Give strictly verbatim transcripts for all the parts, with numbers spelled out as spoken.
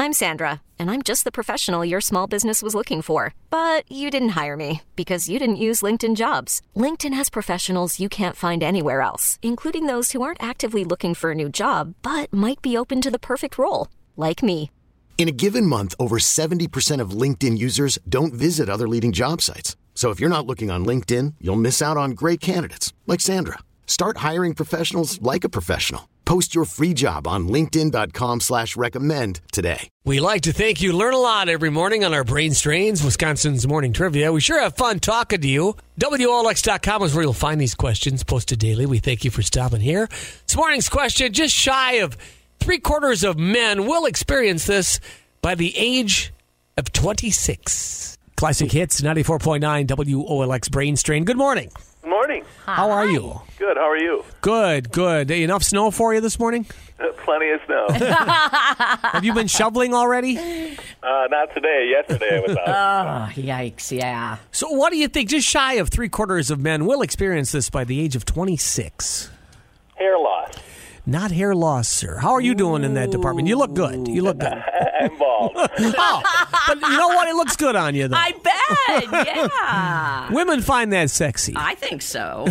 I'm Sandra, and I'm just the professional your small business was looking for. But you didn't hire me because you didn't use LinkedIn Jobs. LinkedIn has professionals you can't find anywhere else, including those who aren't actively looking for a new job, but might be open to the perfect role, like me. In a given month, over seventy percent of LinkedIn users don't visit other leading job sites. So if you're not looking on LinkedIn, you'll miss out on great candidates like Sandra. Start hiring professionals like a professional. Post your free job on linkedin.com slash recommend today. We like to thank you. Learn a lot every morning on our Brain Strains, Wisconsin's Morning Trivia. We sure have fun talking to you. W O L X dot com is where you'll find these questions posted daily. We thank you for stopping here. This morning's question, just shy of three quarters of men will experience this by the age of twenty-six. Classic Hits, ninety-four point nine W O L X Brain Strain. Good morning. Good morning. How are you? Good. How are you? Good, good. Enough snow for you this morning? Uh, plenty of snow. Have you been shoveling already? Uh, not today. Yesterday I was out. Oh, yikes, yeah. So what do you think? Just shy of three quarters of men will experience this by the age of twenty-six. Hair loss. Not hair loss, sir. How are you doing in that department? You look good. You look good. I'm bald. Oh, but you know what? It looks good on you, though. I bet, yeah. Women find that sexy. I think so.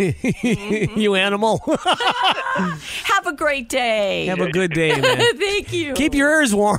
You animal. Have a great day. Have a good day, man. Thank you. Keep your ears warm.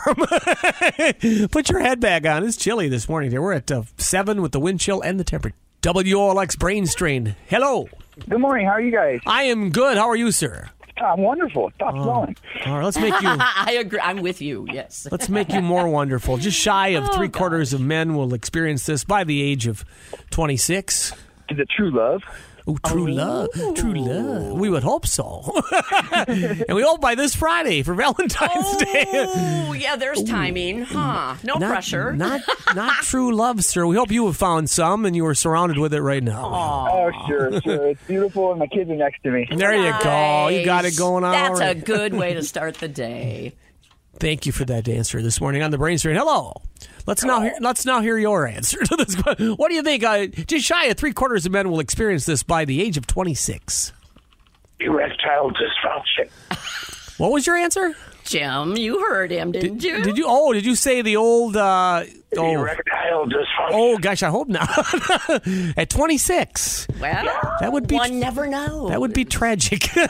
Put your head back on. It's chilly this morning. Here we're at uh, seven with the wind chill and the temperature. W O L X Brain Strain. Hello. Good morning. How are you guys? I am good. How are you, sir? I'm wonderful. Stop Oh. flowing. All right, let's make you. I agree. I'm with you, yes. Let's make you more wonderful. Just shy of Oh, three quarters of men will experience this by the age of twenty-six. Is it true love? Oh, true love. True love. We would hope so. And we hope by this Friday for Valentine's Day. Oh, yeah, there's timing, huh? No Not, pressure. Not not true love, sir. We hope you have found some and you are surrounded with it right now. Oh, sure, sure. It's beautiful, and my kids are next to me. There you go. You got it going on. That's all a right. good way to start the day. Thank you for that answer this morning on the Brain Strain. Hello. Let's now hear. Let's now hear your answer to this question. What do you think? Uh, just shy of three quarters of men will experience this by the age of twenty-six. Erectile dysfunction. What was your answer? Jim, you heard him, didn't Did, you? did you? Oh, did you say the old? Uh, oh, Erectile dysfunction. oh, gosh, I hope not. At twenty-six, Well, that would be. one never knows. That would be tragic. Jim,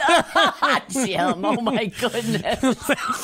oh my goodness.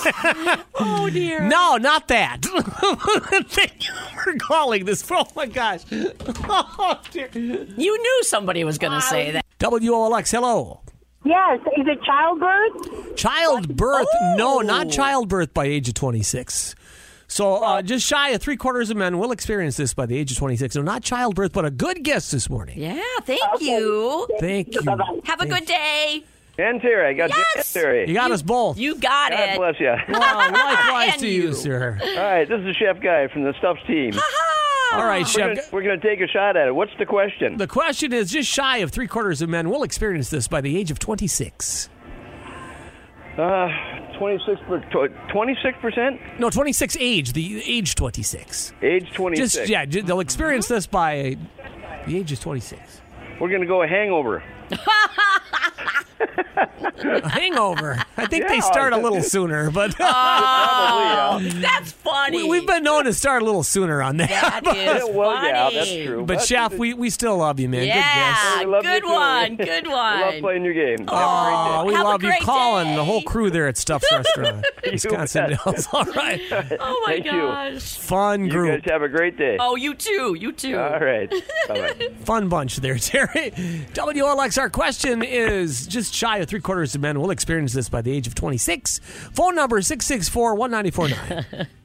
Oh, dear. No, not that. Thank you for calling this. Oh my gosh. Oh, dear. You knew somebody was going to say that. W O L X. Hello. Yes. Is it childbirth? Childbirth. Oh. No, not childbirth by age of twenty-six. So uh, just shy of three quarters of men will experience this by the age of twenty-six. So not childbirth, but a good guess this morning. Yeah, thank you. Thank you. Have a good day. And Terry. I got Yes! you, Terry. You got us both. You got God it. bless you. Well, likewise And to you, you. sir. All right, this is Chef Guy from the Stuffs team. All right, We're Chef. gonna, we're going to take a shot at it. What's the question? The question is just shy of three quarters of men will experience this by the age of twenty-six. Uh, twenty-six percent? No, twenty-six age, the age twenty-six. Age twenty-six. Just, yeah, ju- they'll experience this by the age of twenty-six. We're going to go a hangover. A hangover. I think Yeah, they start a I- little sooner, but Oh, Probably, yeah. that's funny. we, we've been known to start a little sooner on that. That but is well, funny. yeah, that's true. but But- Chef, we, we still love you, man. Yeah, We love you good too. one, good We love one. playing your game. Good guess. Oh, we Have a love you great calling day. the whole crew there at Stuff's Restaurant, Wisconsin bet. Dells. All right. Oh my Thank you. gosh. Fun You group. guys have a great day. Oh, you too, you too. All right. Bye-bye. Fun bunch there, Terry. W O L X, our question is just shy of three quarters of men will experience this by the age of twenty-six. Phone number six six four, one nine four nine.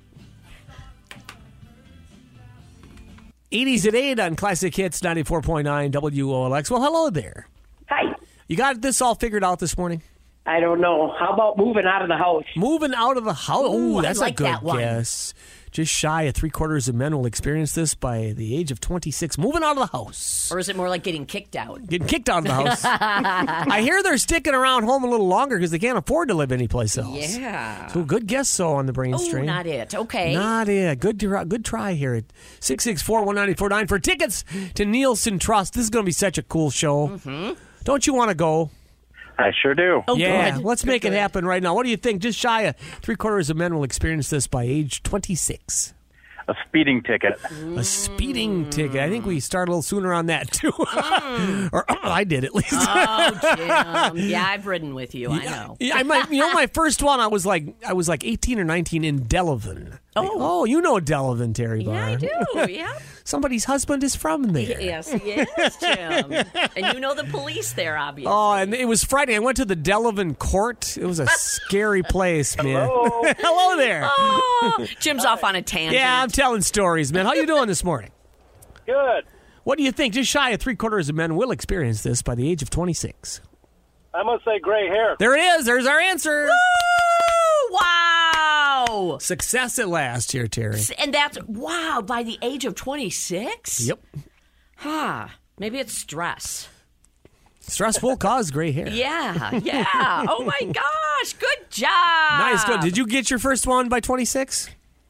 eighties at eight on Classic Hits ninety-four point nine W O L X. Well, hello there. Hi. You got this all figured out this morning? I don't know. How about moving out of the house? Moving out of the house. Ooh, Oh, I that's like a good that one. guess. Just shy of three quarters of men will experience this by the age of twenty-six. Moving out of the house. Or is it more like getting kicked out? Getting kicked out of the house. I hear they're sticking around home a little longer because they can't afford to live anyplace else. Yeah. So good guess, so on the brain Oh, strain. not it. Okay. Not it. Good, try- good try here at six six four, one nine four nine for tickets to Nielsen Trust. This is going to be such a cool show. Mm-hmm. Don't you want to go? I sure do. Oh, yeah, good. let's Good, make it good. happen right now. What do you think? Just shy of three quarters of men will experience this by age twenty-six. A speeding ticket. A speeding ticket. I think we start a little sooner on that, too. or I did, at least. Oh, Jim. Yeah, I've ridden with you. I know. Yeah, I might, you know, my first one, I was like, I was like eighteen or nineteen in Delavan. Oh. oh, you know Delavan, Terry Barr. Yeah, I do. Yeah. Somebody's husband is from there. Yes, he is, Jim. And you know the police there, obviously. Oh, and it was Friday. I went to the Delavan court. It was a scary place, man. Hello. Hello there. Oh, Jim's off on a tangent. Yeah, I'm telling stories, man. How you doing this morning? Good. What do you think? Just shy of three quarters of men will experience this by the age of twenty-six. I'm going to say gray hair. There it is. There's our answer. Woo! Wow. Success at last here, Terry. And that's, wow, by the age of twenty-six? Yep. Huh. Maybe it's stress. Stress will cause gray hair. Yeah, yeah. Oh, my gosh. Good job. Nice. Good. Did you get your first one by twenty-six?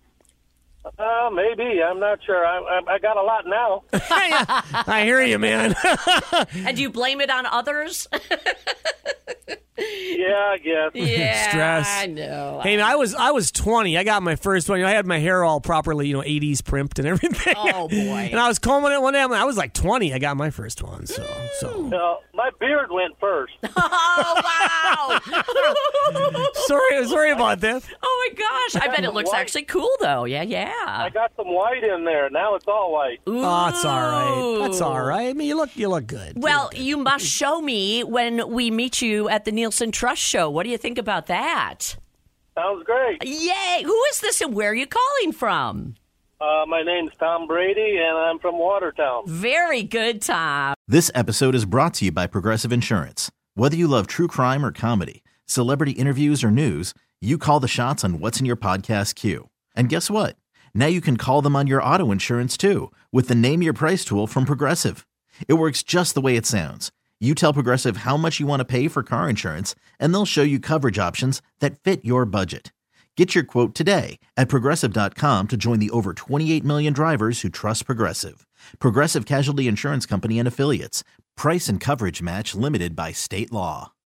Uh, maybe. I'm not sure. I, I, I got a lot now. I hear you, man. And do you blame it on others? Yeah, I guess. Yeah, Stress. I know. Hey, man, I was I was twenty. I got my first one. You know, I had my hair all properly, you know, eighties primped and everything. Oh, boy. And I was combing it one day. I was like twenty. I got my first one. So, so. No, my beard went first. Oh, wow. sorry, sorry about that. Oh, my gosh. I bet it looks White. actually cool, though. Yeah, yeah. I got some white in there. Now it's all white. Oh, it's all right. That's all right. I mean, you look, you look good. Well, you must show me when we meet you at the Nielsen Trust Show. What do you think about that? Sounds great. Yay! Who is this and where are you calling from? Uh, my name's Tom Brady, and I'm from Watertown. Very good, Tom. This episode is brought to you by Progressive Insurance. Whether you love true crime or comedy, celebrity interviews or news, you call the shots on what's in your podcast queue. And guess what? Now you can call them on your auto insurance too with the Name Your Price tool from Progressive. It works just the way it sounds. You tell Progressive how much you want to pay for car insurance, and they'll show you coverage options that fit your budget. Get your quote today at Progressive dot com to join the over twenty-eight million drivers who trust Progressive. Progressive Casualty Insurance Company and Affiliates. Price and coverage match limited by state law.